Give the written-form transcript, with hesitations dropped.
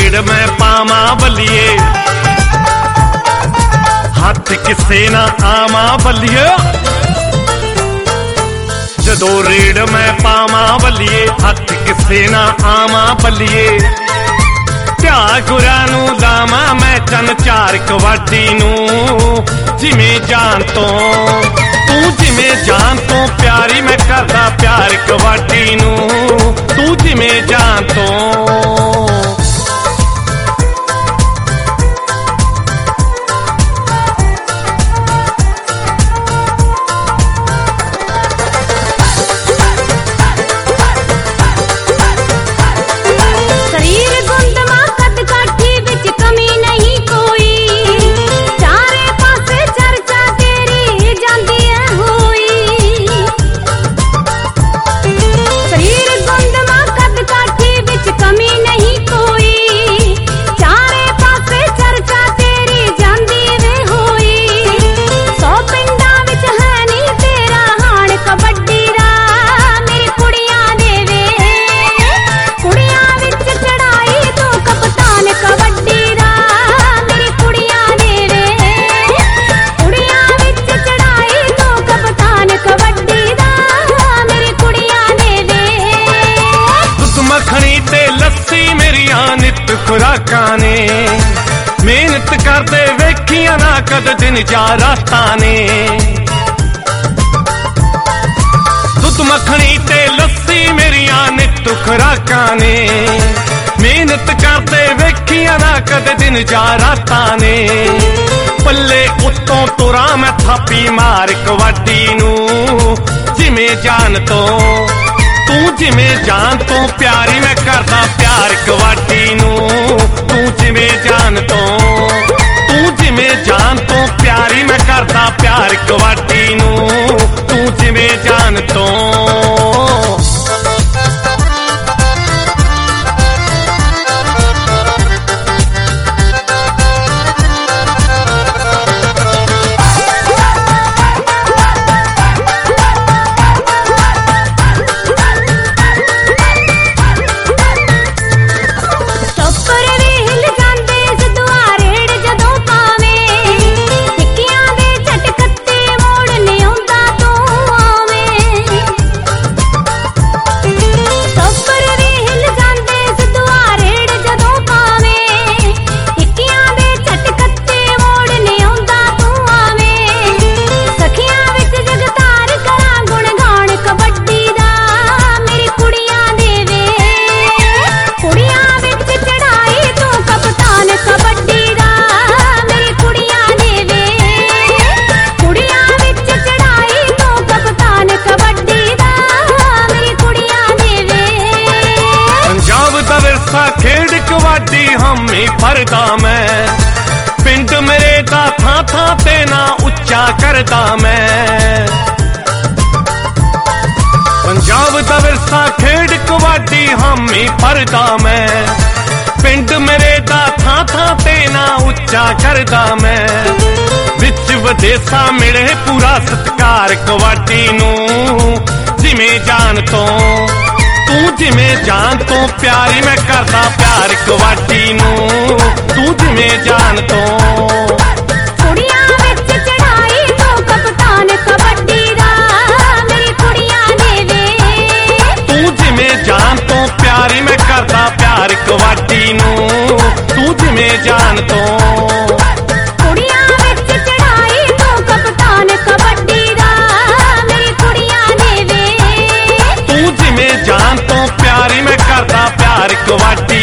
रेड़ मैं पावां बल्लिए, हथ किसे ना आवां बल्लिए। जदों रेड़ मैं पावां बल्लिए, हथ किसे ना आवां बल्लिए। ध्या गुरां नूं लावां मैं चन चार कबड्डी नूं, जिवें जान तो तू जिवें जान तो प्यारी मैं करदा प्यार कबड्डी नूं, तू जिवें जान तो। खुराकां ने मेहनत करदे वेखियां ना कद दिन जा रातां ने। दुध मखनी ते लस्सी मेरियां नित खुराकां ने, मेहनत करदे वेखियां ना कद दिन जा रातां ने। पल्ले उत्तों तुरा मैं थापी मार कबड्डी नूं, जिवें जान तो तू जिवें जान तो प्यारी मैं करदा प्यार कबड्डी नूं, तू जिवें जान तो तू जिवें जान तो प्यारी मैं करदा प्यार कबड्डी नूं, तू जिवें जान तो। खेड कबड्डी हमी भरदा मैं, पिंड मेरे दा थां थां ते ना उच्चा करदा मैं। पंजाब दा विरसा खेड कबड्डी हमी भरदा मैं, पिंड मेरे दा थां थां ते ना उच्चा करदा मैं। विच विदेसा मिले पूरा सत्कार कबड्डी नूं, जिवें जान तो तू जिवें जान तो प्यारी मैं करदा प्यार कबड्डी नूं, तू जिवें जान तो। कुड़ियां विच चढ़ाई तो कप्तान कबड्डी दा, मेरी कुड़ियां दे वे। तू जिवें जान तो प्यारी मैं करदा प्यार कबड्डी नूं, तू जिवें जान तो। कुड़ियां विच चढ़ाई तो कप्तान कबड्डी दा, मेरी कुड़ियां दे वे। तू जिवें जान तो प्यारी मैं करदा प्यार कबड्डी